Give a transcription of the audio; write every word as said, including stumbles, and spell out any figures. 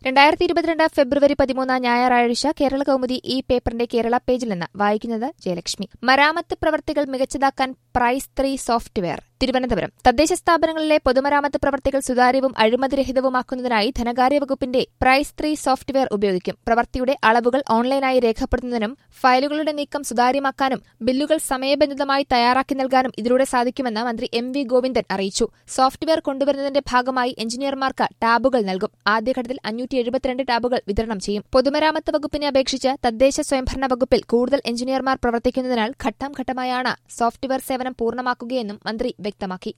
രണ്ടായിരത്തി ഇരുപത്തിരണ്ട് ഫെബ്രുവരി പതിമൂന്ന് ഞായറാഴ്ച കേരള കൗമുദി ഈ പേപ്പറിന്റെ കേരള പേജിൽ നിന്ന് വായിക്കുന്നത് ജയലക്ഷ്മി. മരാമത്ത് പ്രവർത്തികൾ മികച്ചതാക്കാൻ പ്രൈസ് ത്രീ സോഫ്റ്റ്വെയർ. തിരുവനന്തപുരം. തദ്ദേശ സ്ഥാപനങ്ങളിലെ പൊതുമരാമത്ത് പ്രവർത്തികൾ സുതാര്യവും അഴിമതിരഹിതവുമാക്കുന്നതിനായി ധനകാര്യ വകുപ്പിന്റെ പ്രൈസ് ത്രീ സോഫ്റ്റ്വെയർ ഉപയോഗിക്കും. പ്രവൃത്തിയുടെ അളവുകൾ ഓൺലൈനായി രേഖപ്പെടുത്തുന്നതിനും ഫയലുകളുടെ നീക്കം സുതാര്യമാക്കാനും ബില്ലുകൾ സമയബന്ധിതമായി തയ്യാറാക്കി നൽകാനും ഇതിലൂടെ സാധിക്കുമെന്ന് മന്ത്രി എം വി ഗോവിന്ദൻ അറിയിച്ചു. സോഫ്റ്റ്വെയർ കൊണ്ടുവരുന്നതിന്റെ ഭാഗമായി എഞ്ചിനീയർമാർക്ക് ടാബുകൾ നൽകും. ആദ്യഘട്ടത്തിൽ അഞ്ഞൂറ്റി എഴുപത്തിരണ്ട് ടാബുകൾ വിതരണം ചെയ്യും. പൊതുമരാമത്ത് വകുപ്പിനെ അപേക്ഷിച്ച് തദ്ദേശ സ്വയംഭരണ വകുപ്പിൽ കൂടുതൽ എഞ്ചിനീയർമാർ പ്രവർത്തിക്കുന്നതിനാൽ ഘട്ടം ഘട്ടമായാണ് സോഫ്റ്റ്വെയർ സേവനം പൂർണ്ണമാക്കുകയെന്നും മന്ത്രി വ്യക്തമാക്കി.